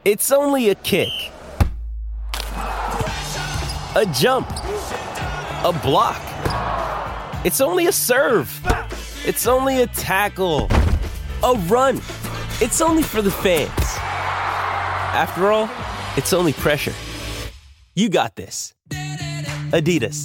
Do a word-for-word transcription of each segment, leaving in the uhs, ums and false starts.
It's only a kick, a jump, a block. It's only a serve. It's only a tackle, a run. It's only for the fans. After all, it's only pressure. You got this. Adidas.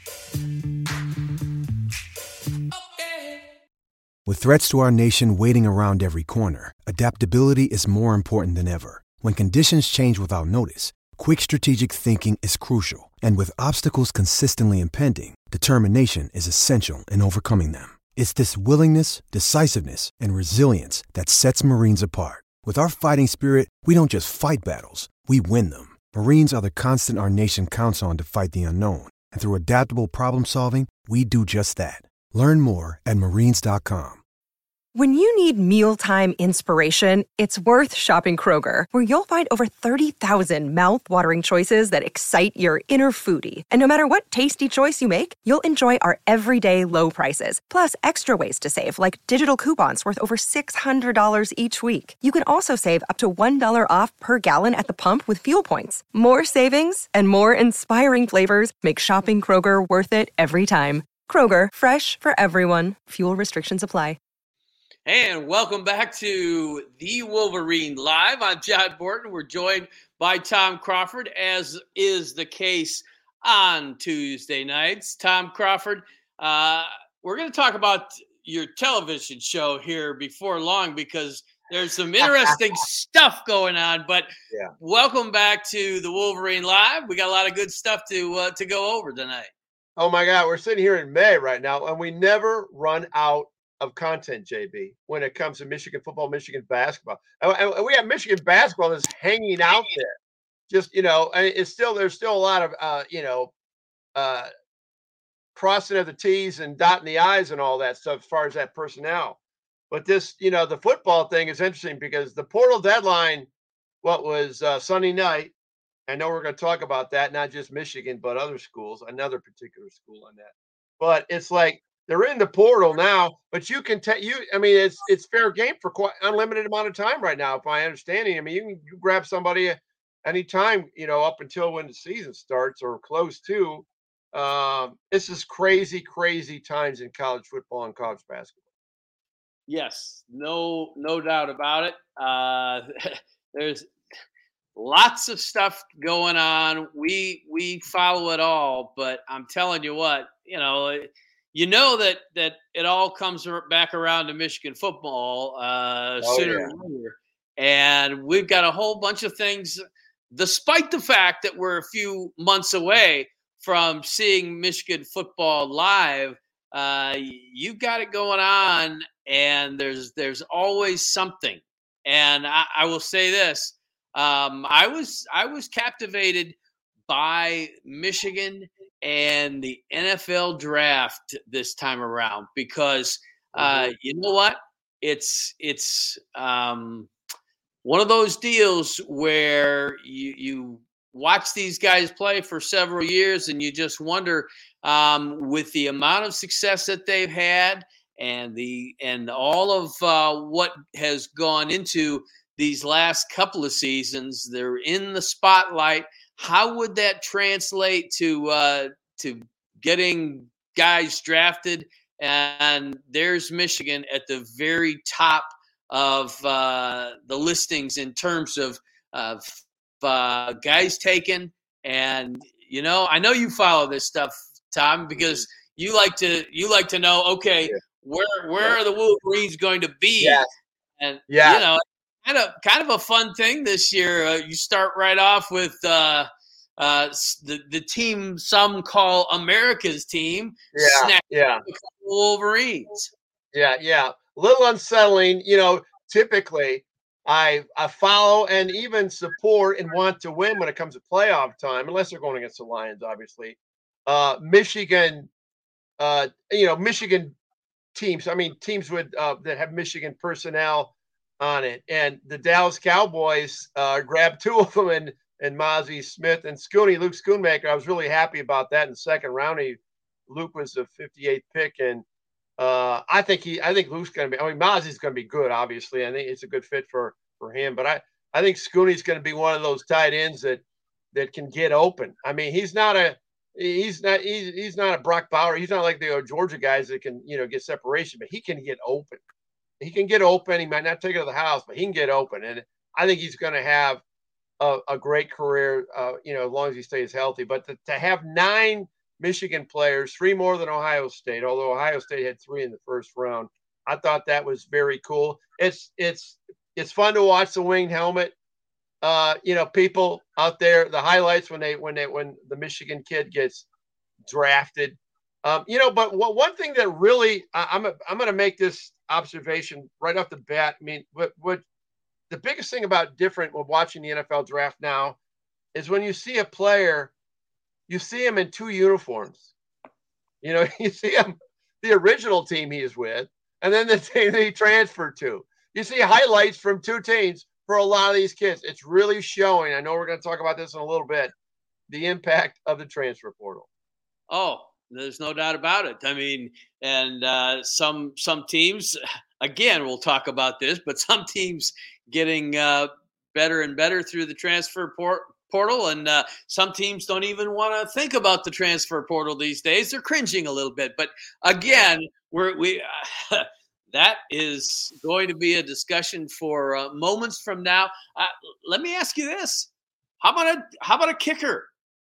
With threats to our nation waiting around every corner, adaptability is more important than ever. When conditions change without notice, quick strategic thinking is crucial. And with obstacles consistently impending, determination is essential in overcoming them. It's this willingness, decisiveness, and resilience that sets Marines apart. With our fighting spirit, we don't just fight battles, we win them. Marines are the constant our nation counts on to fight the unknown. And through adaptable problem solving, we do just that. Learn more at marines dot com. When you need mealtime inspiration, it's worth shopping Kroger, where you'll find over thirty thousand mouth-watering choices that excite your inner foodie. And no matter what tasty choice you make, you'll enjoy our everyday low prices, plus extra ways to save, like digital coupons worth over six hundred dollars each week. You can also save up to one dollar off per gallon at the pump with fuel points. More savings and more inspiring flavors make shopping Kroger worth it every time. Kroger, fresh for everyone. Fuel restrictions apply. And welcome back to the Wolverine Live. I'm John Borton. We're joined by Tom Crawford, as is the case on Tuesday nights. Tom Crawford, uh, we're going to talk about your television show here before long because there's some interesting stuff going on. But yeah. Welcome back to the Wolverine Live. We got a lot of good stuff to uh, to go over tonight. Oh, my God. We're sitting here in May right now, and we never run out of content, J B, when it comes to Michigan football, Michigan basketball. And we have Michigan basketball that's hanging out there. Just, you know, it's still, there's still a lot of, uh, you know, uh, crossing of the T's and dotting the I's and all that stuff as far as that personnel. But this, you know, the football thing is interesting because the portal deadline, what was uh, Sunday night, I know we're going to talk about that, not just Michigan, but other schools, another particular school on that. But it's like, they're in the portal now, but you can tell you. I mean, it's it's fair game for quite unlimited amount of time right now. If my understanding, I mean, you can you grab somebody anytime, you know, up until when the season starts or close to. Um, this is crazy, crazy times in college football and college basketball. Yes, no, no doubt about it. Uh, there's lots of stuff going on. We we follow it all, but I'm telling you what, you know. You know that that it all comes back around to Michigan football uh, oh, sooner yeah. or later. And we've got a whole bunch of things, despite the fact that we're a few months away from seeing Michigan football live. Uh, you've got it going on, and there's there's always something. And I, I will say this: um, I was I was captivated by Michigan and the N F L draft this time around because uh, you know what? It's it's um, one of those deals where you you watch these guys play for several years and you just wonder um, with the amount of success that they've had and the and all of uh, what has gone into these last couple of seasons, they're in the spotlight. How would that translate to uh, to getting guys drafted? And there's Michigan at the very top of uh, the listings in terms of, of uh, guys taken. And you know, I know you follow this stuff, Tom, because you like to you like to know. Okay, yeah. where where are the Wolverines going to be? Yeah. And yeah. you know. Kind of, kind of a fun thing this year. Uh, you start right off with uh, uh, the the team some call America's team. Yeah, yeah. Wolverines. Yeah, yeah. A little unsettling. You know, typically I I follow and even support and want to win when it comes to playoff time, unless they're going against the Lions, obviously. Uh, Michigan, uh, you know, Michigan teams. I mean, teams with uh, that have Michigan personnel on it, and the Dallas Cowboys uh, grabbed two of them, and and Mozzie Smith and Schooney, Luke Schoonmaker. I was really happy about that in the second round. He, Luke was the fifty-eighth pick, and uh, I think he, I think Luke's going to be. I mean, Mozzie's going to be good. Obviously, I think it's a good fit for for him. But I, I think Scooney's going to be one of those tight ends that that can get open. I mean, he's not a he's not he's, he's not a Brock Bauer. He's not like the uh, Georgia guys that can, you know, get separation, but he can get open. He can get open. He might not take it to the house, but he can get open. And I think he's going to have a, a great career, uh, you know, as long as he stays healthy. But to, to have nine Michigan players, three more than Ohio State, although Ohio State had three in the first round, I thought that was very cool. It's it's it's fun to watch the winged helmet. Uh, you know, people out there, the highlights when they when they when the Michigan kid gets drafted. Um, you know, but what, one thing that really I, I'm a, I'm going to make this observation right off the bat. I mean, what what the biggest thing about different when watching the N F L draft now is when you see a player, you see him in two uniforms. You know, you see him the original team he is with, and then the team that he transferred to. You see highlights from two teams for a lot of these kids. It's really showing. I know we're going to talk about this in a little bit. The impact of the transfer portal. Oh, there's no doubt about it. I mean, and uh, some some teams, again, we'll talk about this, but some teams getting uh, better and better through the transfer port- portal, and uh, some teams don't even want to think about the transfer portal these days. They're cringing a little bit. But again, we're we. Uh, that is going to be a discussion for uh, moments from now. Uh, let me ask you this: How about a how about a kicker?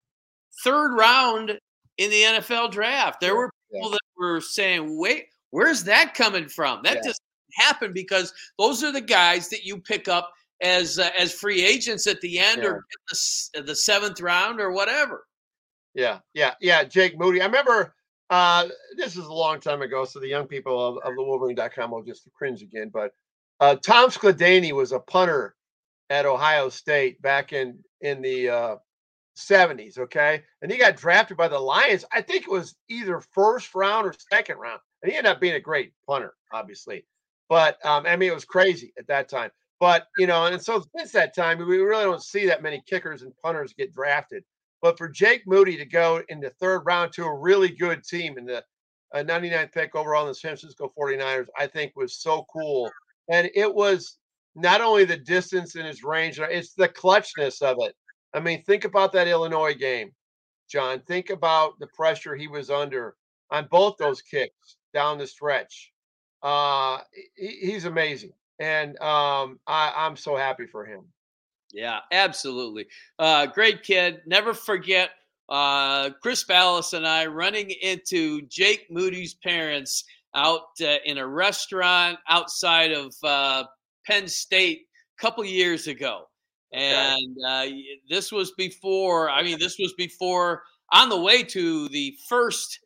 Third round in the N F L draft. There were people yeah. that were saying, wait, where's that coming from? That yeah. doesn't happen because those are the guys that you pick up as uh, as free agents at the end yeah. or the, the seventh round or whatever. Yeah, yeah, yeah. Jake Moody. I remember uh, this is a long time ago, so the young people of, of the Wolverine dot com will just cringe again. But uh, Tom Skladany was a punter at Ohio State back in, in the uh, seventies, okay? And he got drafted by the Lions. I think it was either first round or second round. And he ended up being a great punter, obviously. But, um, I mean, it was crazy at that time. But, you know, and so since that time, we really don't see that many kickers and punters get drafted. But for Jake Moody to go in the third round to a really good team in the uh, ninety-ninth pick overall in the San Francisco forty-niners, I think was so cool. And it was not only the distance and his range, it's the clutchness of it. I mean, think about that Illinois game, John. Think about the pressure he was under on both those kicks down the stretch. Uh, he, he's amazing. And um, I, I'm so happy for him. Yeah, absolutely. Uh, great kid. Never forget uh, Chris Ballas and I running into Jake Moody's parents out uh, in a restaurant outside of uh, Penn State a couple years ago. And uh, this was before, I mean, this was before on the way to the first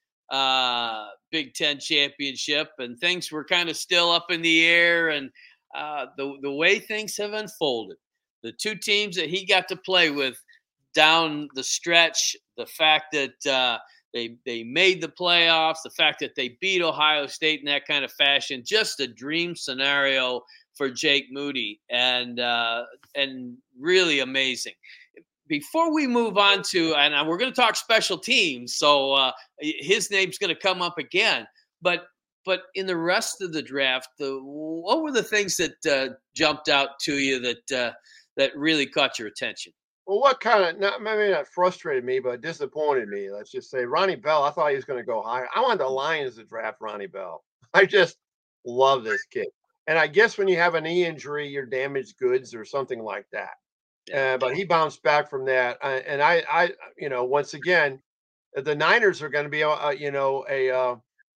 uh, Big Ten championship, and things were kind of still up in the air. And uh, the, the way things have unfolded, the two teams that he got to play with down the stretch, the fact that uh, they, they made the playoffs, the fact that they beat Ohio State in that kind of fashion, just a dream scenario for Jake Moody, and uh, and really amazing. Before we move on to, and we're going to talk special teams, so uh, his name's going to come up again. But but in the rest of the draft, the, what were the things that uh, jumped out to you that uh, that really caught your attention? Well, what kind of not maybe not frustrated me, but disappointed me. Let's just say Ronnie Bell. I thought he was going to go higher. I wanted the Lions to draft Ronnie Bell. I just love this kid. And I guess when you have a knee injury, you're damaged goods or something like that. Uh, but he bounced back from that. Uh, and I, I, you know, once again, the Niners are going to be, a, a, you know, a uh,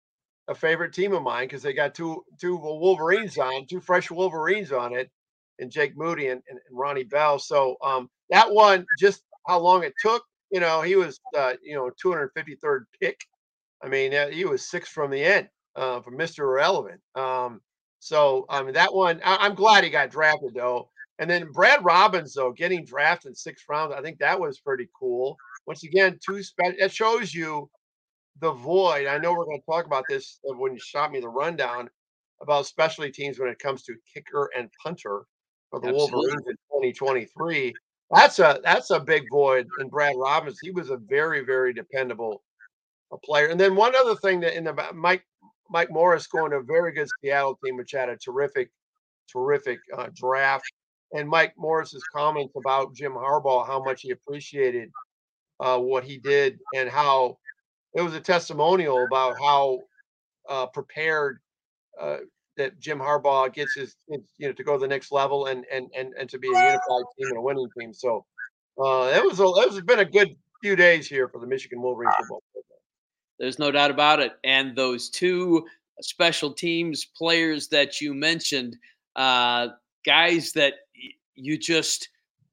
a favorite team of mine because they got two two Wolverines on, two fresh Wolverines on it, and Jake Moody and, and, and Ronnie Bell. So um, that one, just how long it took, you know, he was, uh, you know, two hundred fifty-third pick. I mean, uh, he was six from the end uh, from Mister Irrelevant. Um, So, I mean, that one, I, I'm glad he got drafted, though. And then Brad Robbins, though, getting drafted in sixth round, I think that was pretty cool. Once again, two spe- that shows you the void. I know we're going to talk about this when you shot me the rundown about specialty teams when it comes to kicker and punter for the Absolutely. Wolverines in twenty twenty-three. That's a that's a big void in Brad Robbins. He was a very, very dependable player. And then one other thing that in the Mike Mike Morris going to a very good Seattle team, which had a terrific, terrific uh, draft. and Mike Morris's comments about Jim Harbaugh, how much he appreciated uh, what he did, and how it was a testimonial about how uh, prepared uh, that Jim Harbaugh gets his, you know, to go to the next level and and and and to be a unified team and a winning team. So uh, it was a, it was been a good few days here for the Michigan Wolverines football program. There's no doubt about it. And those two special teams players that you mentioned, uh, guys that y- you just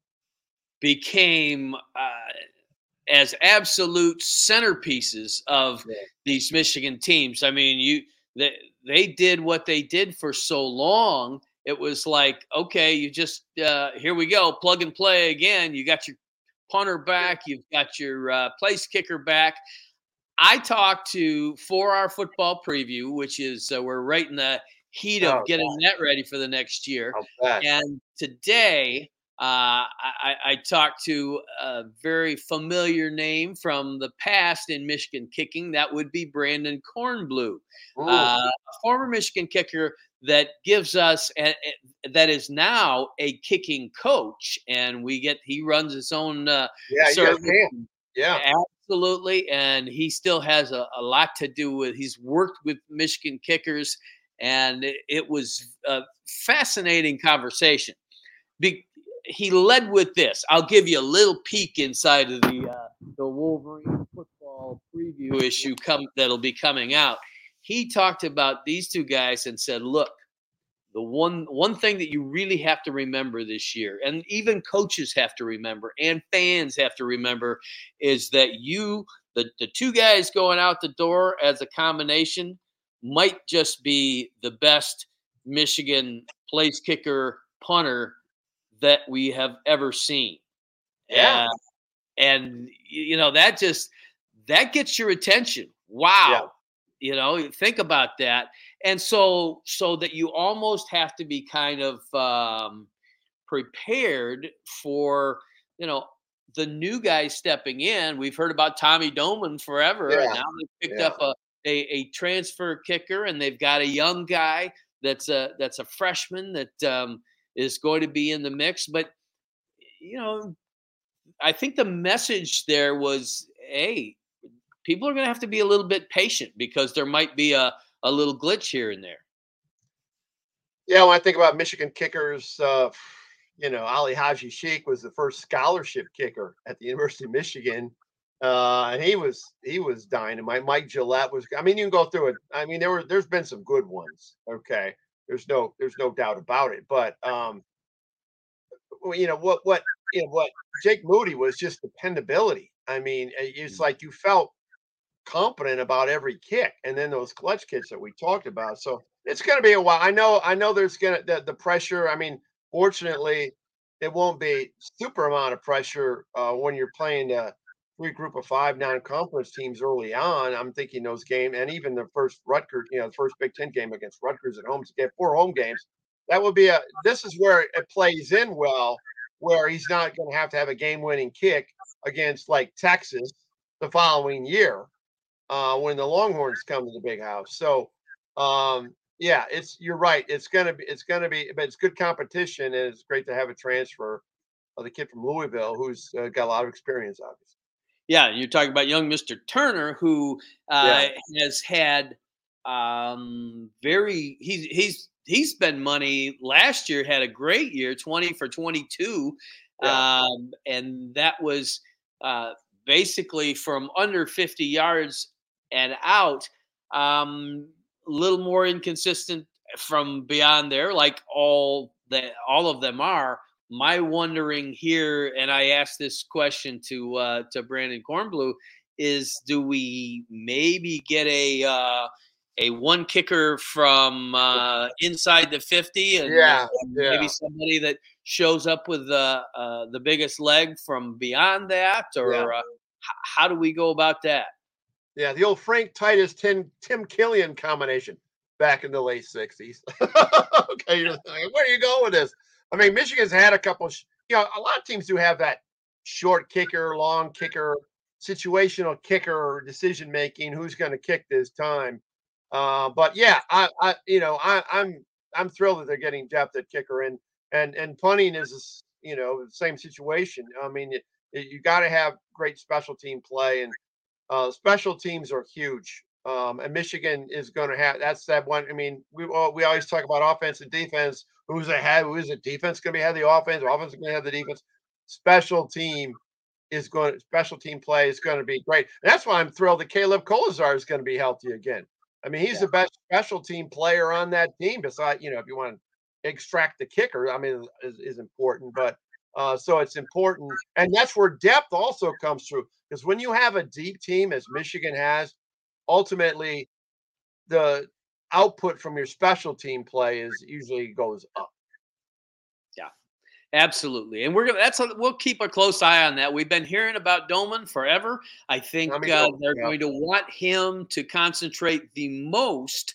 became uh, as absolute centerpieces of Yeah. these Michigan teams. I mean, you they, they did what they did for so long. It was like, okay, you just uh, here we go, plug and play again. You got your punter back, you've got your uh, place kicker back. I talked to for our football preview, which is uh, we're right in the heat of Oh, getting that ready for the next year. I'll bet. And today, uh, I, I talked to a very familiar name from the past in Michigan kicking. That would be Brandon Kornblue, Ooh, uh, a former Michigan kicker that gives us a, a- that is now a kicking coach, and we get he runs his own uh, yeah, you guys service. can. Yeah, Absolutely. And he still has a, a lot to do with, he's worked with Michigan kickers, and it, it was a fascinating conversation. Be, he led with this. I'll give you a little peek inside of the, uh, the Wolverine football preview issue come that'll be coming out. He talked about these two guys and said, look, the one one thing that you really have to remember this year, and even coaches have to remember, and fans have to remember, is that you, the, the two guys going out the door as a combination, might just be the best Michigan place kicker punter that we have ever seen. yeah, Uh, and you know that just that gets your attention. Wow. Yeah. You know, think about that. And so so that you almost have to be kind of um prepared for, you know, the new guys stepping in. We've heard about Tommy Doman forever, and yeah, now they've picked yeah. up a, a a transfer kicker, and they've got a young guy that's a that's a freshman that um is going to be in the mix. But you know, I think the message there was, hey, people are going to have to be a little bit patient because there might be a, a little glitch here and there. Yeah, when I think about Michigan kickers, uh, you know, Ali Haji Sheikh was the first scholarship kicker at the University of Michigan, uh, and he was he was dynamite. Mike Gillette was. I mean, you can go through it. I mean, there were there's been some good ones. Okay, there's no there's no doubt about it. But um, well, you know what what you know what Jake Moody was just dependability. I mean, i- it's like you felt confident about every kick, and then those clutch kicks that we talked about. So it's going to be a while. I know. I know. There's going to the, the pressure. I mean, fortunately, it won't be super amount of pressure uh, when you're playing a three group of five non-conference teams early on. I'm thinking those games, and even the first Rutgers, you know, the first Big Ten game against Rutgers at home to get four home games. That would be a. This is where it plays in well, where he's not going to have to have a game-winning kick against like Texas the following year uh, when the Longhorns come to the big house. So, um, yeah, it's you're right. It's gonna be it's gonna be, but it's good competition, and it's great to have a transfer of the kid from Louisville who's uh, got a lot of experience, obviously. Yeah, you're talking about young Mister Turner, who uh, Yeah, has had um, very he's he's he spent money last year, had a great year, twenty for twenty-two, yeah, um, and that was uh, basically from under fifty yards and out. Um, a little more inconsistent from beyond there, like all that all of them are. My wondering here, and I asked this question to uh, to Brandon Kornblue, is do we maybe get a uh, a one kicker from uh, inside the fifty, and, uh, yeah, and maybe yeah, somebody that shows up with uh, uh, the biggest leg from beyond that, yeah. or uh, h- how do we go about that? Yeah, the old Frank Titus Tim Tim Killian combination back in the late sixties. Okay, you're like, where are you going with this? I mean, Michigan's had a couple. Sh- you know, a lot of teams do have that short kicker, long kicker, situational kicker, decision making. Who's going to kick this time? Uh, but yeah, I, I, you know, I, I'm I'm thrilled that they're getting depth at kicker, and And and punting is, you know, the same situation. I mean, it, it, you got to have great special team play, and uh, special teams are huge. Um, and Michigan is going to have that's that one. I mean, we all, we always talk about offense and defense. Who's ahead? Who's the defense going to be ahead of the offense? The offense is going to have the defense. Special team is going. Special team play is going to be great. And that's why I'm thrilled that Caleb Colazar is going to be healthy again. I mean, he's Yeah. the best special team player on that team. Besides, you know, if you want to extract the kicker, I mean, is, is important. But uh, so it's important, and that's where depth also comes through. Because when you have a deep team, as Michigan has, ultimately the output from your special team play is usually goes up. Yeah, absolutely. And we're gonna that's a, we'll keep a close eye on that. We've been hearing about Doman forever. I think Tommy uh, Dolan, they're yeah. going to want him to concentrate the most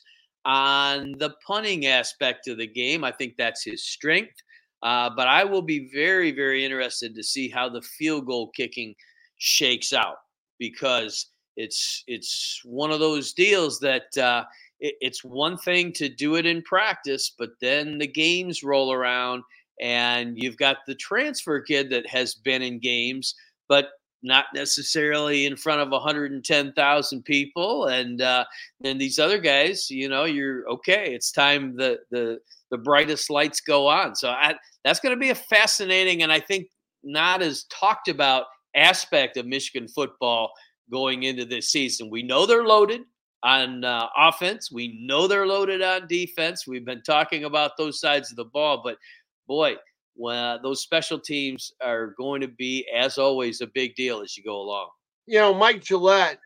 on the punting aspect of the game. I think that's his strength. Uh, but I will be very, very interested to see how the field goal kicking shakes out, because it's it's one of those deals that uh, it, it's one thing to do it in practice, but then the games roll around and you've got the transfer kid that has been in games, but not necessarily in front of one hundred ten thousand people. And uh, then these other guys, you know, you're okay. It's time the the the brightest lights go on. So I, that's going to be a fascinating, and I think not as talked about aspect of Michigan football going into this season. We know they're loaded on uh, offense. We know they're loaded on defense. We've been talking about those sides of the ball, but boy, well, those special teams are going to be, as always, a big deal as you go along. You know, Mike Gillette,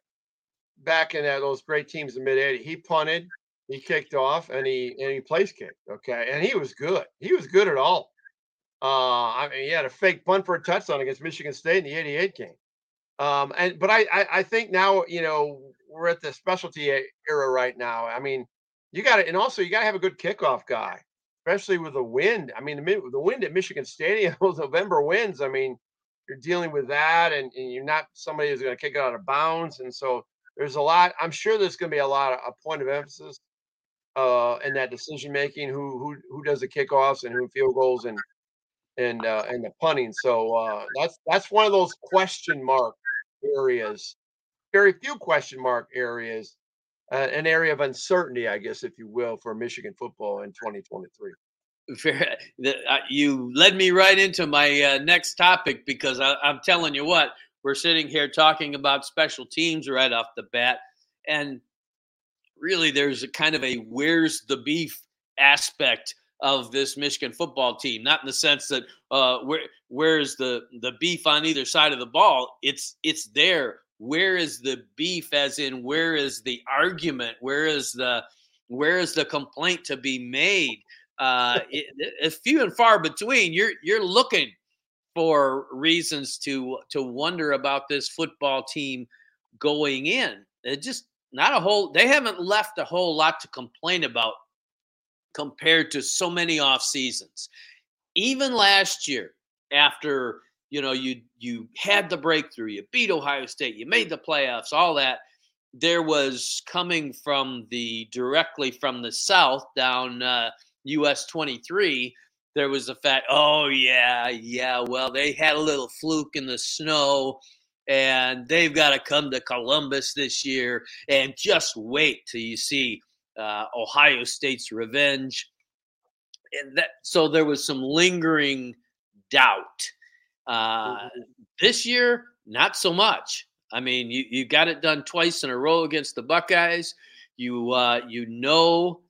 back in that, those great teams in mid eighties, he punted, he kicked off, and he and he place kicked. Okay, and he was good. He was good at all. Uh, I mean, he had a fake punt for a touchdown against Michigan State in the eighty-eight game. Um, and but I, I I think now, you know, we're at the specialty era right now. I mean, you got to, and also you got to have a good kickoff guy, especially with the wind. I mean, the, the wind at Michigan Stadium, those November winds. I mean, you're dealing with that, and, and you're not somebody who's going to kick it out of bounds, and so there's a lot. I'm sure there's going to be a lot of a point of emphasis uh, in that decision making. Who who who does the kickoffs and who field goals and and uh, and the punting. So uh, that's that's one of those question mark areas. Very few question mark areas. Uh, an area of uncertainty, I guess, if you will, for Michigan football in twenty twenty-three. Fair- the- uh, You led me right into my uh, next topic, because I, I'm telling you what, we're sitting here talking about special teams right off the bat. And really, there's a kind of a where's the beef aspect of this Michigan football team. Not in the sense that uh, where where's the the beef on either side of the ball. It's it's there. Where is the beef? As in, where is the argument? Where is the where is the complaint to be made? Uh, it, it's few and far between. You're you're looking for reasons to to wonder about this football team going in. It just not a whole. They haven't left a whole lot to complain about compared to so many off seasons. Even last year, after you know you you had the breakthrough, you beat Ohio State, you made the playoffs, all that. There was coming from the directly from the South down uh, U S twenty-three. There was the fact, oh yeah, yeah. Well, they had a little fluke in the snow, and they've got to come to Columbus this year. And just wait till you see uh, Ohio State's revenge. And that, so there was some lingering doubt. Uh, this year, not so much. I mean, you, you got it done twice in a row against the Buckeyes. You uh, you know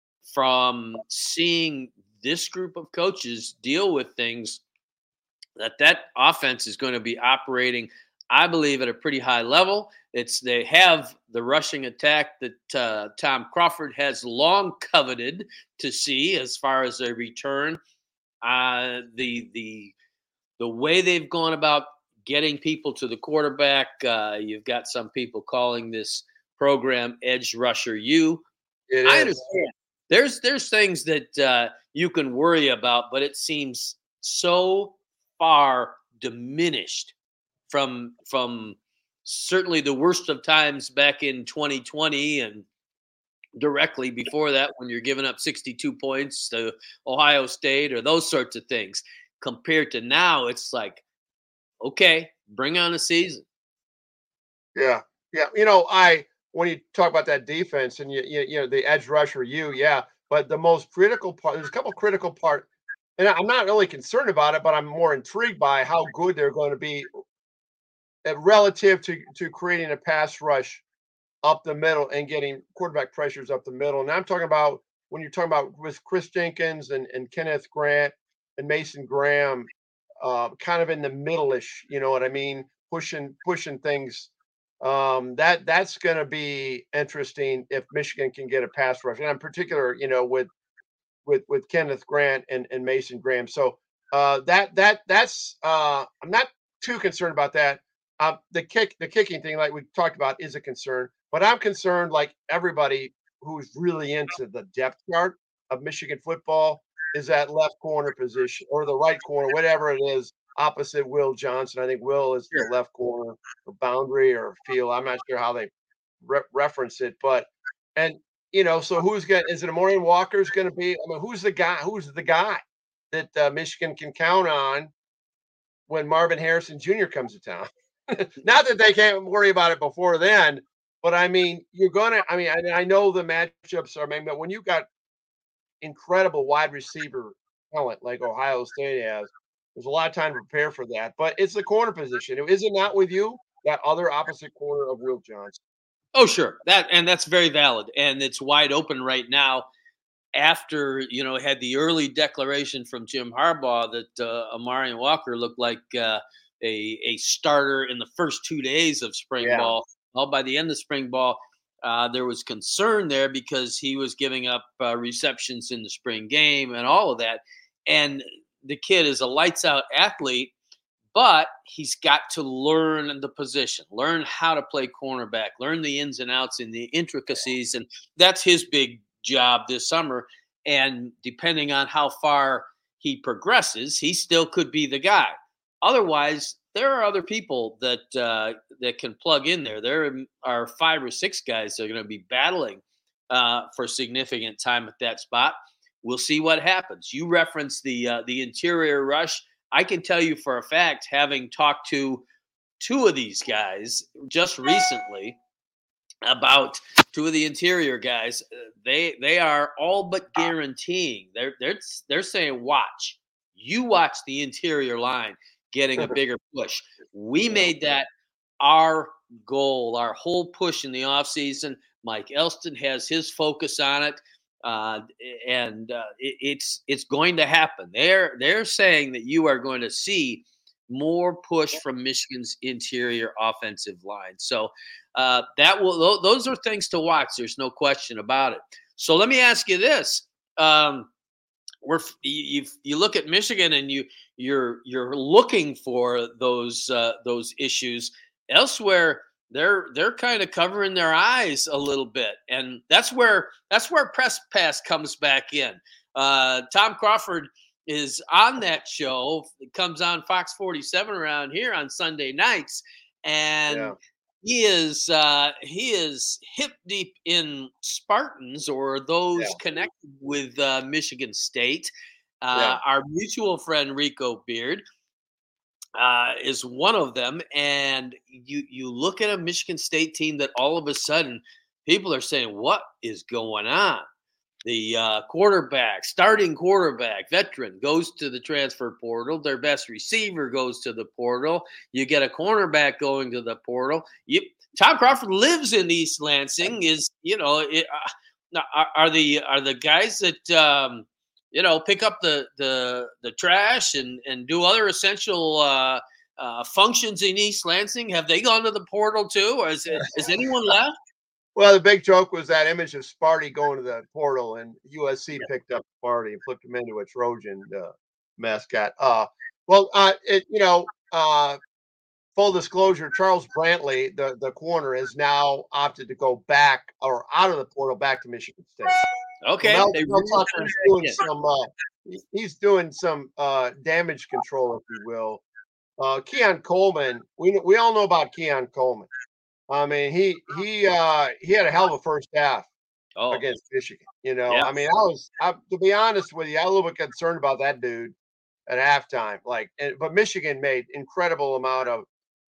from seeing this group of coaches deal with things that that offense is going to be operating, I believe, at a pretty high level. It's they have the rushing attack that uh, Tom Crawford has long coveted to see as far as a return. Uh, the the the way they've gone about getting people to the quarterback, uh, you've got some people calling this program Edge Rusher U. It I is. understand. There's there's things that uh, you can worry about, but it seems so far diminished from from certainly the worst of times back in twenty twenty and directly before that when you're giving up sixty-two points to Ohio State or those sorts of things. Compared to now, it's like, okay, bring on a season. Yeah, yeah. You know, I when you talk about that defense and you you, you know the edge rusher, you yeah. But the most critical part, there's a couple critical part, and I'm not really concerned about it, but I'm more intrigued by how good they're going to be uh, relative to to creating a pass rush up the middle and getting quarterback pressures up the middle. And I'm talking about when you're talking about with Chris Jenkins and, and Kenneth Grant and Mason Graham, uh, kind of in the middle-ish, you know what I mean? Pushing pushing things. Um, that that's going to be interesting if Michigan can get a pass rush, and in particular, you know, with with with Kenneth Grant and, and Mason Graham. So uh, that that that's uh, I'm not too concerned about that. Uh, the kick, the kicking thing, like we talked about, is a concern. But I'm concerned, like everybody who's really into the depth chart of Michigan football, is that left corner position or the right corner, whatever it is, opposite Will Johnson. I think Will is the left corner, or boundary or field. I'm not sure how they re- reference it, but and you know, so who's going? Is it Amorian Walker's going to be? I mean, who's the guy? Who's the guy that uh, Michigan can count on when Marvin Harrison Junior comes to town? Not that they can't worry about it before then, but I mean, you're gonna. I mean, I, I know the matchups are. I mean, but when you got incredible wide receiver talent like Ohio State has, there's a lot of time to prepare for that. But it's the corner position. Is it not with you? That other opposite corner of Will Johnson. Oh, sure. That and that's very valid, and it's wide open right now. After you know had the early declaration from Jim Harbaugh that uh, Amarian Walker looked like uh, a a starter in the first two days of spring Yeah. ball. Well, by the end of spring ball, uh, there was concern there because he was giving up uh, receptions in the spring game and all of that. And the kid is a lights out athlete, but he's got to learn the position, learn how to play cornerback, learn the ins and outs and the intricacies. And that's his big job this summer. And depending on how far he progresses, he still could be the guy. Otherwise, there are other people that uh, that can plug in there. There are five or six guys that are going to be battling uh, for significant time at that spot. We'll see what happens. You referenced the uh, the interior rush. I can tell you for a fact, having talked to two of these guys just recently about two of the interior guys, they they are all but guaranteeing. They're they're they're saying, watch, you watch the interior line getting a bigger push. We made that our goal, our whole push in the offseason. Mike Elston has his focus on it. Uh, and uh, it, it's it's going to happen. They're they're saying that you are going to see more push from Michigan's interior offensive line. So uh, that will those are things to watch. There's no question about it. So let me ask you this: um, we're you you look at Michigan and you you're you're looking for those uh, those issues elsewhere. They're they're kind of covering their eyes a little bit, and that's where that's where Press Pass comes back in. Uh, Tom Crawford is on that show. It comes on Fox forty-seven around here on Sunday nights, and Yeah. he is uh, he is hip deep in Spartans or those Yeah. connected with uh, Michigan State. Uh, Yeah. Our mutual friend Rico Beard uh, is one of them, and you you look at a Michigan State team that all of a sudden people are saying, "What is going on?" The uh, quarterback, starting quarterback, veteran, goes to the transfer portal. Their best receiver goes to the portal. You get a cornerback going to the portal. You, Tom Crawford lives in East Lansing. Is you know it, uh, are, are the are the guys that um, you know pick up the the the trash and and do other essential uh, uh, functions in East Lansing? Have they gone to the portal too, or is, is anyone left? Well, the big joke was that image of Sparty going to the portal, and U S C picked up Sparty and flipped him into a Trojan uh, mascot. Uh, well, uh, it, you know, uh, full disclosure, Charles Brantley, the, the corner, has now opted to go back or out of the portal back to Michigan State. Okay, Mel, they Mel really Tucker's done that doing again. some. Uh, he- he's doing some uh, damage control, if you will. Uh, Keon Coleman, we we all know about Keon Coleman. I mean, he he uh, he had a hell of a first half oh. against Michigan. You know, Yeah. I mean, I was, I, to be honest with you, I was a little bit concerned about that dude at halftime. Like, and, but Michigan made incredible amount of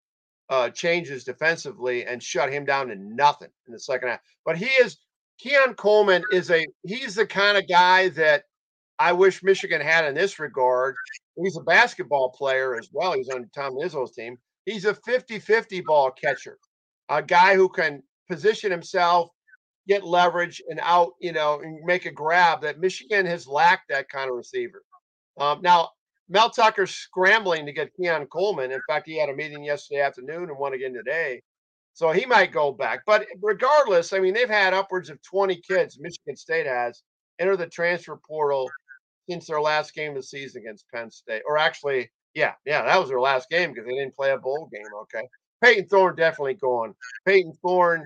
uh, changes defensively and shut him down to nothing in the second half. But he is, Keon Coleman is a, he's the kind of guy that I wish Michigan had in this regard. He's a basketball player as well. He's on Tom Izzo's team. He's a fifty-fifty ball catcher, a guy who can position himself, get leverage, and out, you know, and make a grab. That Michigan has lacked that kind of receiver. Um, now, Mel Tucker's scrambling to get Keon Coleman. In fact, he had a meeting yesterday afternoon and one again today. So he might go back. But regardless, I mean, they've had upwards of twenty kids, Michigan State has, enter the transfer portal since their last game of the season against Penn State. Or actually, yeah, yeah, that was their last game because they didn't play a bowl game, okay? Peyton Thorne definitely going. Peyton Thorne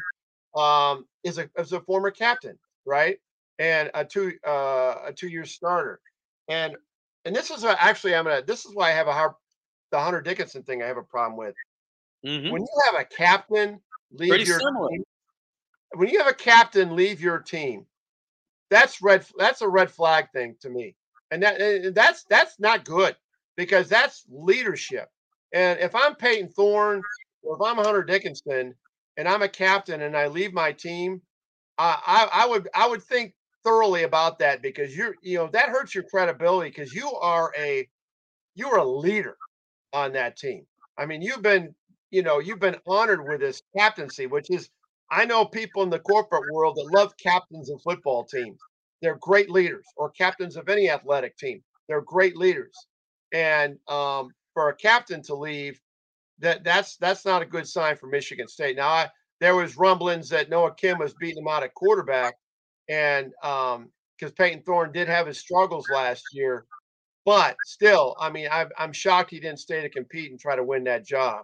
um, is a is a former captain, right? And a two uh, a two-year starter. And and this is a, actually I'm gonna this is why I have a hard the Hunter Dickinson thing I have a problem with. Mm-hmm. When you have a captain leave Pretty your similar. team, when you have a captain leave your team, that's red that's a red flag thing to me. And that and that's that's not good because that's leadership. And if I'm Peyton Thorne or if I'm Hunter Dickinson and I'm a captain and I leave my team, I, I, I would I would think thoroughly about that because you're you know that hurts your credibility because you are a you are a leader on that team. I mean, you've been you know you've been honored with this captaincy, which is I know people in the corporate world that love captains of football teams. They're great leaders, or captains of any athletic team. They're great leaders, and um, for a captain to leave, that that's that's not a good sign for Michigan State. Now, I, there was rumblings that Noah Kim was beating him out at quarterback, and um, because Peyton Thorne did have his struggles last year, but still, I mean, I've, I'm shocked he didn't stay to compete and try to win that job.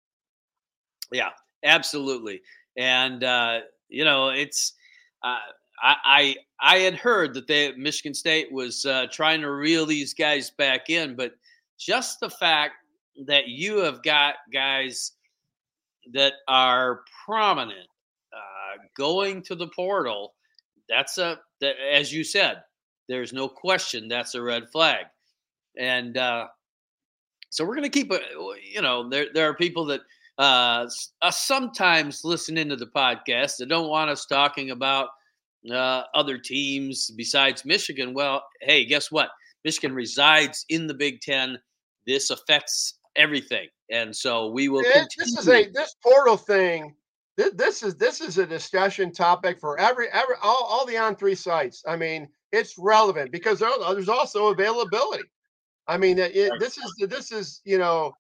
Yeah, absolutely, and uh, you know, it's. Uh, I, I I had heard that they Michigan State was uh, trying to reel these guys back in, but just the fact that you have got guys that are prominent uh, going to the portal, that's a that, as you said, there's no question that's a red flag, and uh, so we're going to keep it. You know, there there are people that uh, uh, sometimes listen into the podcast that don't want us talking about. Uh, other teams besides Michigan. Well, hey, guess what? Michigan resides in the Big Ten. This affects everything, and so we will. It, this is a this portal thing. This, this is this is a discussion topic for every every all, all the on three sites. I mean, it's relevant because there, there's also availability. I mean, it, it, this is this is you know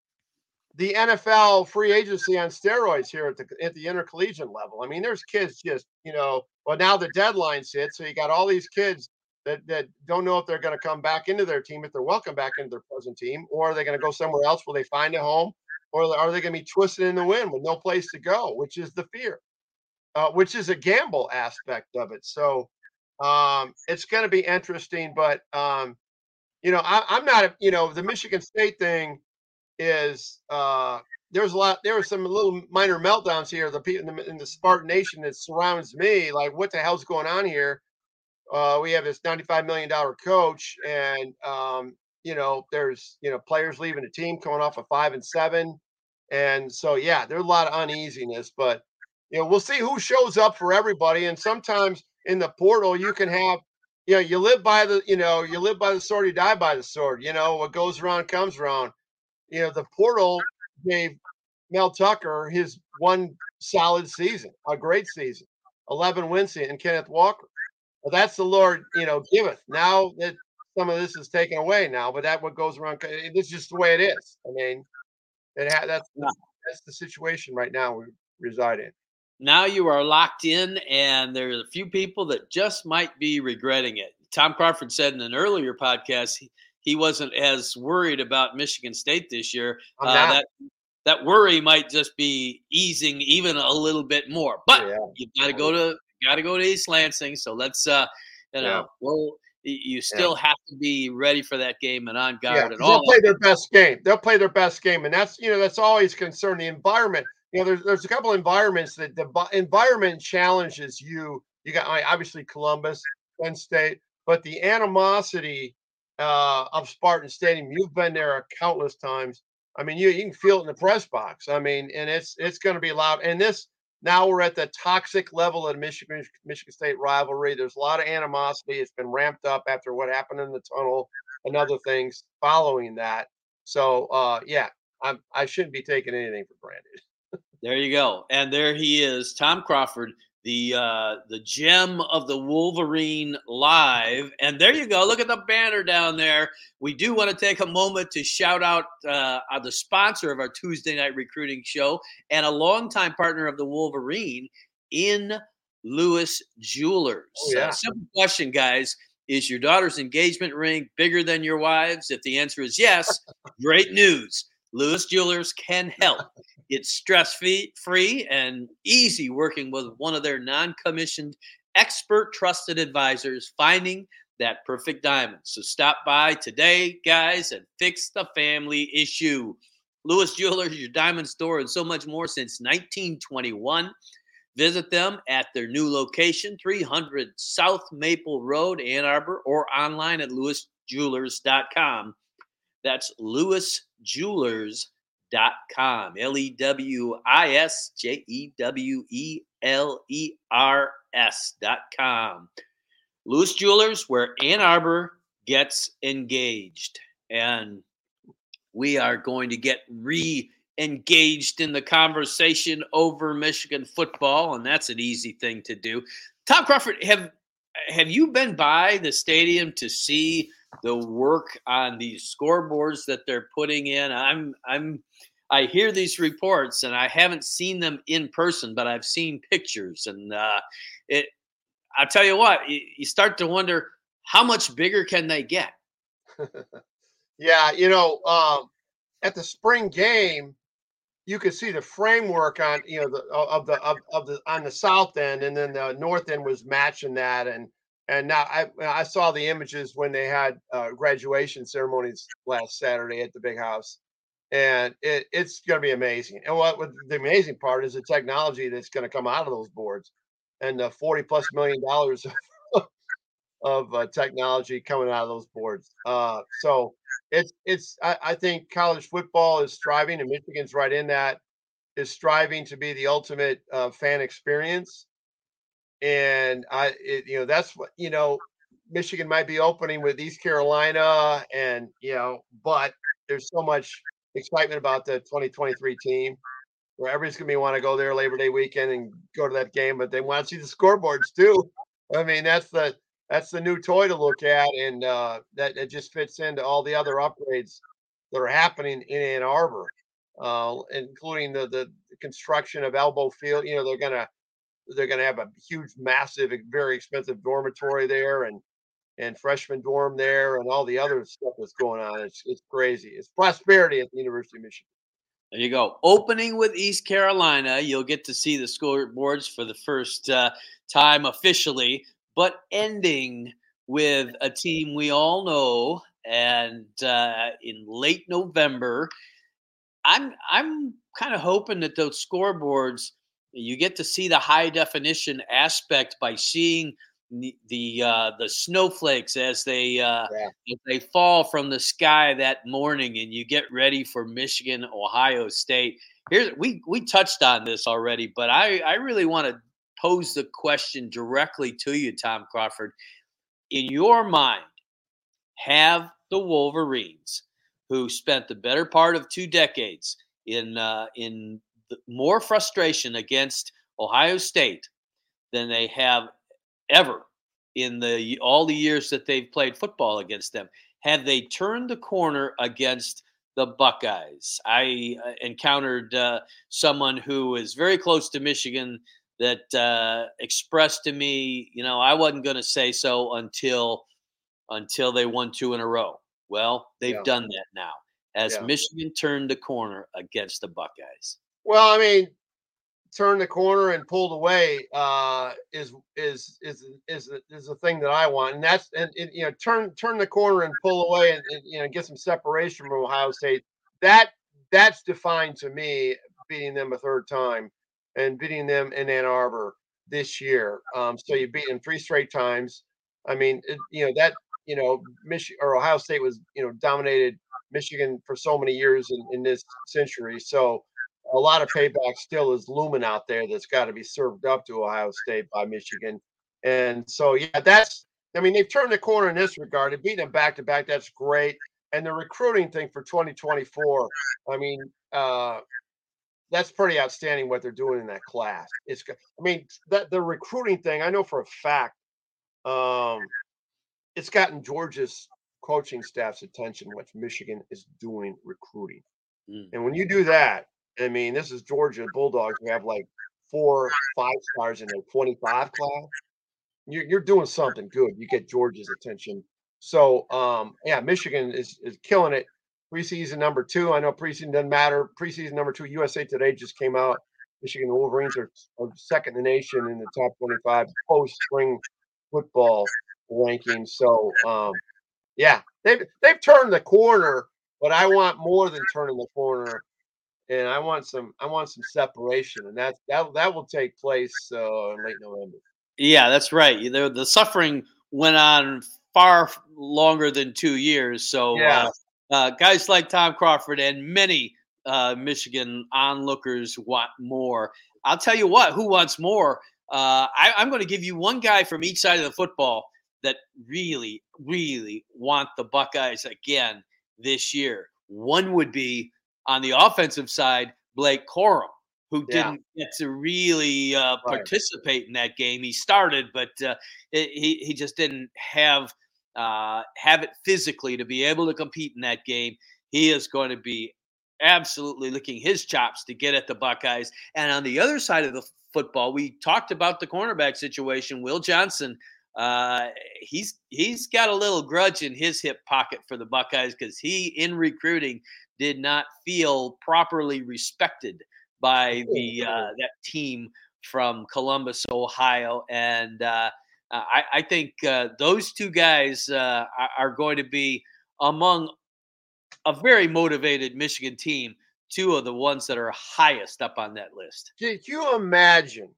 the N F L free agency on steroids here at the at the intercollegiate level. I mean, there's kids just you know. Well, now the deadline's hit, so you got all these kids that, that don't know if they're going to come back into their team, if they're welcome back into their present team, or are they going to go somewhere else where they find a home, or are they going to be twisted in the wind with no place to go, which is the fear, uh, which is a gamble aspect of it. So um, it's going to be interesting, but um, you know, I, I'm not, you know, the Michigan State thing is. Uh, There's a lot. There were some little minor meltdowns here. The people in the, in the Spartan Nation that surrounds me, like, what the hell's going on here? Uh, we have this ninety-five million dollars coach, and um, you know, there's you know players leaving the team, coming off of five and seven, and so yeah, there's a lot of uneasiness. But you know, we'll see who shows up for everybody. And sometimes in the portal, you can have, you know, you live by the, you know, you live by the sword, you die by the sword. You know, what goes around comes around. You know, the portal gave Mel Tucker his one solid season, a great season, eleven wins and Kenneth Walker. Well, that's the Lord, you know, giveth. Now that some of this is taken away now, but that what goes around. This is just the way it is. I mean, it ha- that's that's the situation right now we reside in. Now you are locked in, and there's a few people that just might be regretting it. Tom Crawford said in an earlier podcast he, he wasn't as worried about Michigan State this year. I'm Uh, not. that that worry might just be easing even a little bit more. But Yeah. you got to go to got to go to East Lansing. So let's uh, you know, Yeah. well, y- you still have to be ready for that game and on Yeah, guard 'cause and all. they'll play their best game. They'll play their best game, and that's you know that's always concerned. The environment, you know, there's there's a couple environments that the vi- environment challenges you You got I mean, obviously Columbus, Penn State, but the animosity uh, of Spartan Stadium. You've been there countless times. I mean, you, you can feel it in the press box. I mean, and it's it's going to be loud. And this now we're at the toxic level of Michigan Michigan State rivalry. There's a lot of animosity. It's been ramped up after what happened in the tunnel and other things following that. So uh, yeah, I'm I shouldn't be taking anything for granted. There you go. And there he is, Tom Crawford, the uh, the gem of the Wolverine Live. And there you go. Look at the banner down there. We do want to take a moment to shout out uh, the sponsor of our Tuesday night recruiting show and a longtime partner of the Wolverine in Lewis Jewelers. Oh, yeah. Uh, simple question, guys. Is your daughter's engagement ring bigger than your wife's? If the answer is yes, great news. Lewis Jewelers can help. It's stress-free and easy working with one of their non-commissioned, expert trusted advisors, finding that perfect diamond. So stop by today, guys, and fix the family issue. Lewis Jewelers, your diamond store, and so much more since nineteen twenty-one. Visit them at their new location, three hundred South Maple Road, Ann Arbor, or online at lewis jewelers dot com. That's lewis jewelers dot com. L E W I S J E W E L E R S dot com. Lewis Jewelers, where Ann Arbor gets engaged. And we are going to get re-engaged in the conversation over Michigan football, and that's an easy thing to do. Tom Crawford, have have you been by the stadium to see the work on these scoreboards that they're putting in? I'm I'm I hear these reports, and I haven't seen them in person, but I've seen pictures, and uh, it. I'll tell you what, you, you start to wonder how much bigger can they get. Yeah, you know, um, at the spring game, you could see the framework on you know the of the of, of the on the south end, and then the north end was matching that, and and now I I saw the images when they had uh, graduation ceremonies last Saturday at the big house, and it, it's going to be amazing. And what the amazing part is the technology that's going to come out of those boards, and the forty plus million dollars of, of uh, technology coming out of those boards. Uh, so it's it's I, I think college football is striving, and Michigan's right in that, is striving to be the ultimate uh, fan experience. And I, it, you know, that's what you know. Michigan might be opening with East Carolina, and you know, but there's so much excitement about the twenty twenty-three team, where everybody's gonna be want to go there Labor Day weekend and go to that game, but they want to see the scoreboards too. I mean, that's the that's the new toy to look at, and uh, that it just fits into all the other upgrades that are happening in Ann Arbor, uh, including the, the the construction of Elbow Field. You know, they're gonna they're gonna have a huge, massive, very expensive dormitory there, and and freshman dorm there, and all the other stuff that's going on. It's it's crazy. It's prosperity at the University of Michigan. There you go. Opening with East Carolina, you'll get to see the scoreboards for the first uh, time officially, but ending with a team we all know, and uh, in late November, I'm I'm kind of hoping that those scoreboards, you get to see the high definition aspect by seeing the the, uh, the snowflakes as they uh, Yeah. as they fall from the sky that morning, and you get ready for Michigan, Ohio State. Here's we we touched on this already, but I I really want to pose the question directly to you, Tom Crawford. In your mind, have the Wolverines, who spent the better part of two decades in uh, in the, more frustration against Ohio State than they have ever in the all the years that they've played football against them, have they turned the corner against the Buckeyes? I uh, encountered uh, someone who is very close to Michigan that uh, expressed to me, you know, I wasn't going to say so until until they won two in a row. Well, they've Yeah. done that now. As Yeah. Michigan turned the corner against the Buckeyes. Well, I mean, turn the corner and pulled away uh, is is is is is the thing that I want, and that's and, and you know turn turn the corner and pull away, and, and you know get some separation from Ohio State. That that's defined to me beating them a third time and beating them in Ann Arbor. this year. Um, so you beat them three straight times. I mean, it, you know that you know Michigan or Ohio State was you know dominated Michigan for so many years in, in this century. So a lot of payback still is looming out there that's got to be served up to Ohio State by Michigan. And so yeah, that's I mean they've turned the corner in this regard. And beating them back to back, that's great. And the recruiting thing for twenty twenty-four, I mean, uh, that's pretty outstanding what they're doing in that class. It's I mean that the recruiting thing, I know for a fact, um, it's gotten Georgia's coaching staff's attention, what Michigan is doing recruiting. Mm. And when you do that, I mean, this is Georgia Bulldogs who have like four five stars in their twenty-five class. You're, you're doing something good. You get Georgia's attention. So, um, yeah, Michigan is is killing it. Preseason number two. I know preseason doesn't matter. Preseason number two. U S A Today just came out. Michigan Wolverines are, are second in the nation in the top twenty-five post spring football rankings. So, um, yeah, they've they've turned the corner, but I want more than turning the corner, and I want some I want some separation, and that that that will take place uh, in late November. Yeah, that's right. The the suffering went on far longer than two years. So Yeah. uh, uh, guys like Tom Crawford and many uh, Michigan onlookers want more. I'll tell you what, who wants more? Uh, I, I'm going to give you one guy from each side of the football that really, really want the Buckeyes again this year. One would be on the offensive side, Blake Corum, who Yeah. didn't get to really uh, Right. participate in that game. He started, but uh, it, he he just didn't have uh, have it physically to be able to compete in that game. He is going to be absolutely licking his chops to get at the Buckeyes. And on the other side of the football, we talked about the cornerback situation. Will Johnson, uh, he's he's got a little grudge in his hip pocket for the Buckeyes because he, in recruiting, did not feel properly respected by the uh, that team from Columbus, Ohio, and uh, I, I think uh, those two guys uh, are, are going to be among a very motivated Michigan team. Two of the ones that are highest up on that list. Did you imagine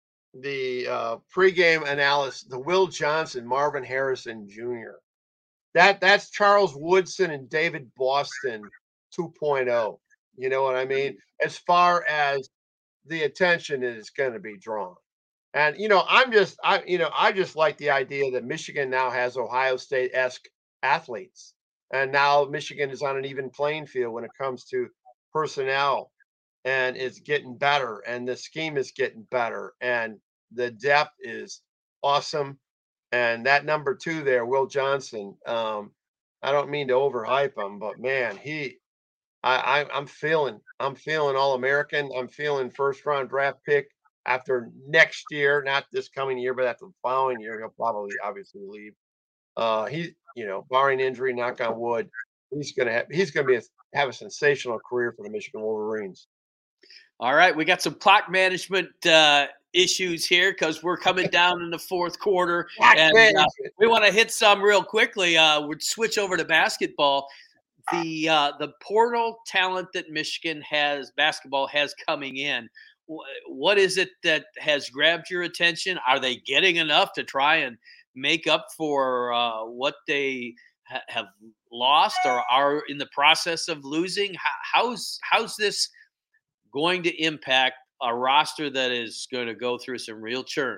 the uh, pregame analysis, the Will Johnson, Marvin Harrison Junior? That that's Charles Woodson and David Boston two point oh. You know what I mean? As far as the attention is going to be drawn. And you know, I'm just I you know, I just like the idea that Michigan now has Ohio State-esque athletes. And now Michigan is on an even playing field when it comes to personnel, and it's getting better, and the scheme is getting better, and the depth is awesome. And that number two there, Will Johnson, um, I don't mean to overhype him, but man, he I, I I'm feeling I'm feeling all American. I'm feeling first round draft pick after next year, not this coming year, but after the following year, he'll probably obviously leave. Uh, he, you know, barring injury, knock on wood, he's gonna have he's gonna be a, have a sensational career for the Michigan Wolverines. All right, we got some clock management uh, issues here because we're coming down in the fourth quarter, Clock and uh, management. we want to hit some real quickly. Uh, we'll switch over to basketball. The uh, the portal talent that Michigan has basketball has coming in. Wh- What is it that has grabbed your attention? Are they getting enough to try and make up for uh, what they ha- have lost or are in the process of losing? How, how's how's this going to impact a roster that is going to go through some real churn?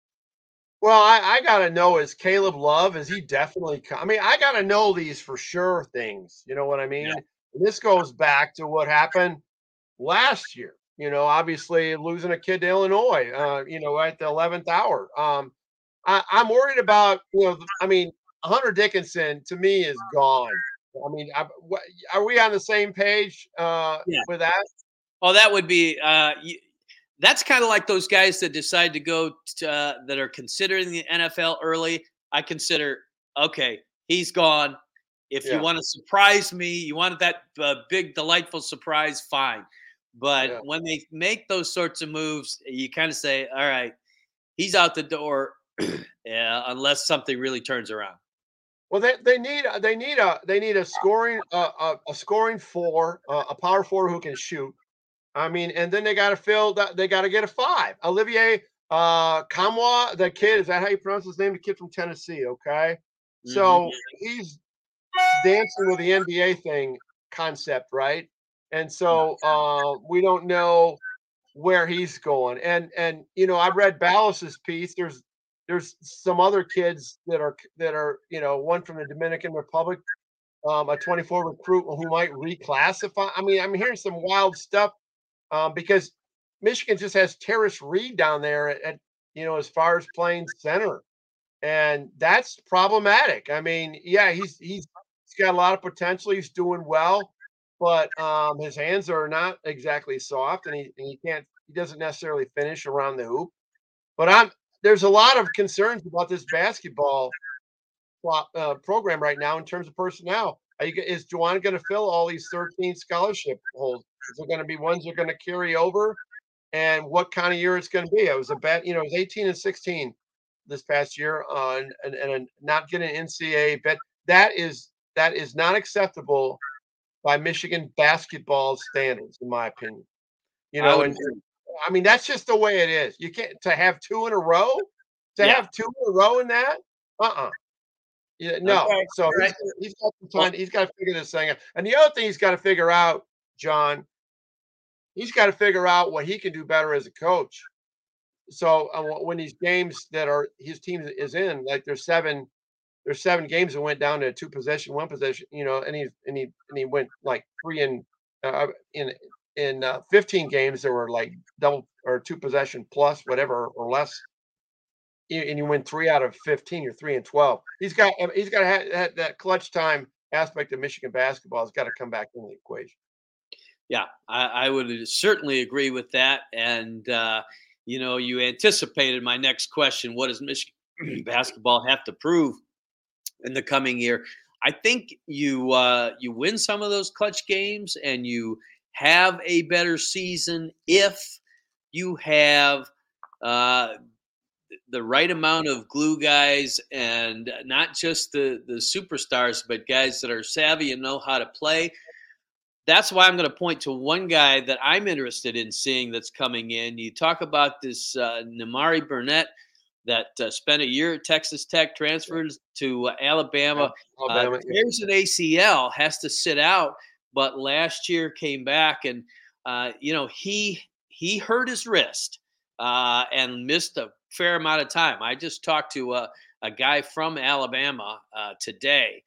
Well, I, I gotta know, is Caleb Love, is he definitely co- I mean, I gotta know these for sure things. You know what I mean? Yeah. And this goes back to what happened last year. You know, obviously losing a kid to Illinois, uh, you know, at the eleventh hour. Um, I, I'm worried about, you know, I mean, Hunter Dickinson to me is gone. I mean, I, what, are we on the same page uh, Yeah. with that? Oh, that would be uh, you, that's kind of like those guys that decide to go to, uh, that are considering the N F L early. I consider, okay, he's gone. If you Yeah. want to surprise me, you want that uh, big, delightful surprise, fine. But Yeah. when they make those sorts of moves, you kind of say, all right, he's out the door yeah, unless something really turns around. Well, they, they need they need a they need a scoring uh, a, a scoring four, uh, a power four who can shoot. I mean, and then they got to fill that. They got to get a five. Olivier Uh, Kamwa, the kid, is that how you pronounce his name? The kid from Tennessee, okay? Mm-hmm. So he's dancing with the N B A thing concept, right? And so uh, we don't know where he's going. And and you know, I read Ballas's piece. There's there's some other kids that are that are you know one from the Dominican Republic, um, a twenty-four recruit who might reclassify. I mean, I'm hearing some wild stuff um, because Michigan just has Terrace Reed down there at, at you know as far as playing center, and that's problematic. I mean, yeah, he's he's he's got a lot of potential. He's doing well, but um, his hands are not exactly soft, and he and he can't he doesn't necessarily finish around the hoop. But I'm there's a lot of concerns about this basketball uh, program right now in terms of personnel. Are you, is Juwan going to fill all these thirteen scholarship holes? Is there going to be ones that are going to carry over? And what kind of year it's going to be? It was a bad, you know, it was eighteen and sixteen this past year, uh, and, and and not getting an N C A A bet. That is that is not acceptable by Michigan basketball standards, in my opinion. You know, and I mean that's just the way it is. You can't to have two in a row, to yeah. have two in a row in that. Uh uh-uh. uh. Yeah, no. Okay. So right. he's, he's got some time. He's got to figure this thing out. And the other thing he's got to figure out, John, he's got to figure out what he can do better as a coach. So uh, when these games that are his team is in, like there's seven, there's seven games that went down to two possession, one possession, you know, and he and he and he went like three in uh, in in uh, fifteen games that were like double or two possession plus whatever or less. And you win three out of fifteen, you're three and twelve. He's got he's got to have, have that clutch time aspect of Michigan basketball has got to come back in the equation. Yeah, I, I would certainly agree with that. And, uh, you know, you anticipated my next question. What does Michigan basketball have to prove in the coming year? I think you uh, you win some of those clutch games and you have a better season if you have uh, – the right amount of glue guys, and not just the, the superstars, but guys that are savvy and know how to play. That's why I'm going to point to one guy that I'm interested in seeing that's coming in. You talk about this uh, Nimari Burnett that uh, spent a year at Texas Tech, transferred to uh, Alabama. Alabama uh, there's an A C L, has to sit out, but last year came back and, uh, you know, he he hurt his wrist uh, and missed a fair amount of time. I just talked to a, a guy from Alabama uh, today,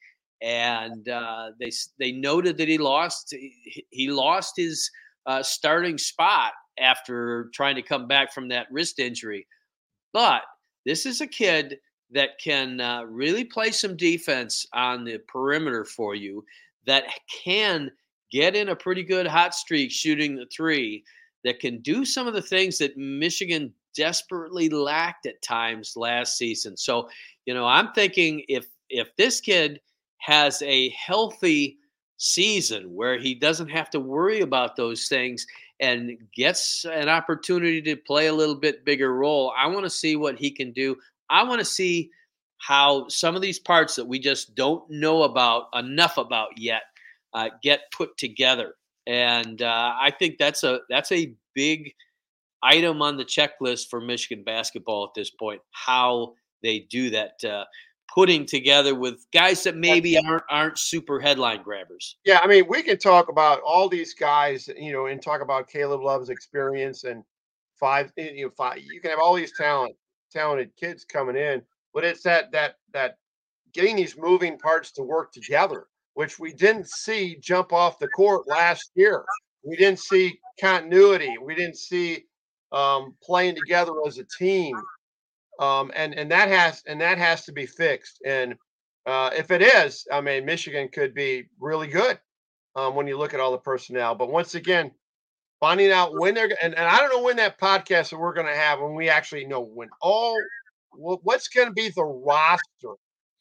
and uh, they they noted that he lost he, he lost his uh, starting spot after trying to come back from that wrist injury. But this is a kid that can uh, really play some defense on the perimeter for you, that can get in a pretty good hot streak shooting the three, that can do some of the things that Michigan desperately lacked at times last season. So, you know, I'm thinking if if this kid has a healthy season where he doesn't have to worry about those things and gets an opportunity to play a little bit bigger role, I want to see what he can do. I want to see how some of these parts that we just don't know about enough about yet uh, get put together. And uh, I think that's a that's a big item on the checklist for Michigan basketball at this point, how they do that, uh, putting together with guys that maybe aren't aren't super headline grabbers. Yeah, I mean, we can talk about all these guys, you know, and talk about Caleb Love's experience and five, you know, five. You can have all these talent, talented kids coming in, but it's that that that getting these moving parts to work together, which we didn't see jump off the court last year. We didn't see continuity. We didn't see um, playing together as a team. Um, and, and that has, and that has to be fixed. And uh, if it is, I mean, Michigan could be really good um, when you look at all the personnel, but once again, finding out when they're, and, and I don't know when that podcast that we're going to have, when we actually know when all, what's going to be the roster.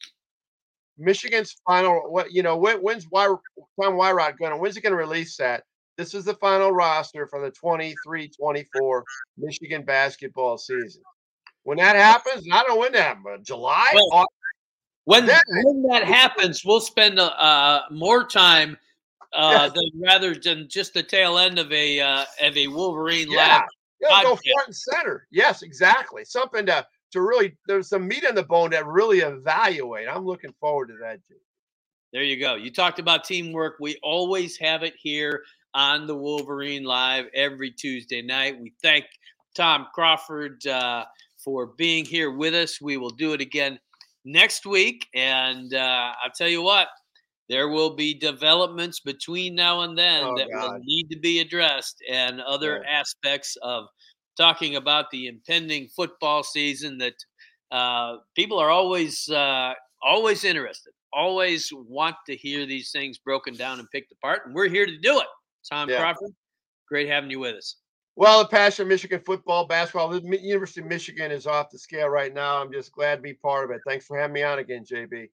Michigan's final, what, you know, when, when's Tom Wyrot going to, when's he going to release that? This is the final roster for the twenty-three twenty-four Michigan basketball season. When that happens, I don't know when that happens, July? Well, when, that, when that happens, we'll spend uh, more time uh, yeah. than rather than just the tail end of a uh, of a Wolverine yeah. lab Gotta go front and center. Yes, exactly. Something to to really, there's some meat on the bone that really evaluate. I'm looking forward to that, Jay. There you go. You talked about teamwork. We always have it here on the Wolverine Live every Tuesday night. We thank Tom Crawford uh, for being here with us. We will do it again next week. And uh, I'll tell you what, there will be developments between now and then oh, that God. will need to be addressed, and other yeah. aspects of talking about the impending football season that uh, people are always uh, always interested, always want to hear these things broken down and picked apart. And we're here to do it. Tom yeah. Crawford, great having you with us. Well, the passion of Michigan football, basketball, the University of Michigan is off the scale right now. I'm just glad to be part of it. Thanks for having me on again, J B.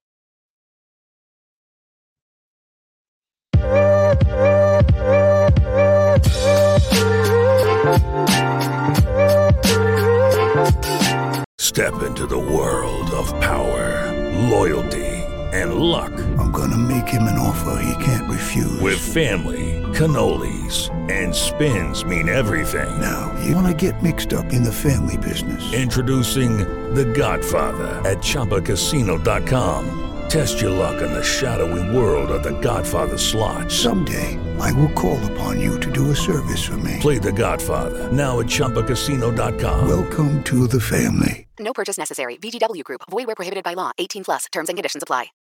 Step into the world of power, loyalty, and luck. I'm gonna make him an offer he can't refuse. With family, cannolis, and spins mean everything. Now, you wanna get mixed up in the family business. Introducing The Godfather at Chumba Casino dot com. Test your luck in the shadowy world of The Godfather slot. Someday, I will call upon you to do a service for me. Play The Godfather, now at Chumba Casino dot com. Welcome to the family. No purchase necessary. V G W Group. Void where prohibited by law. eighteen plus. Terms and conditions apply.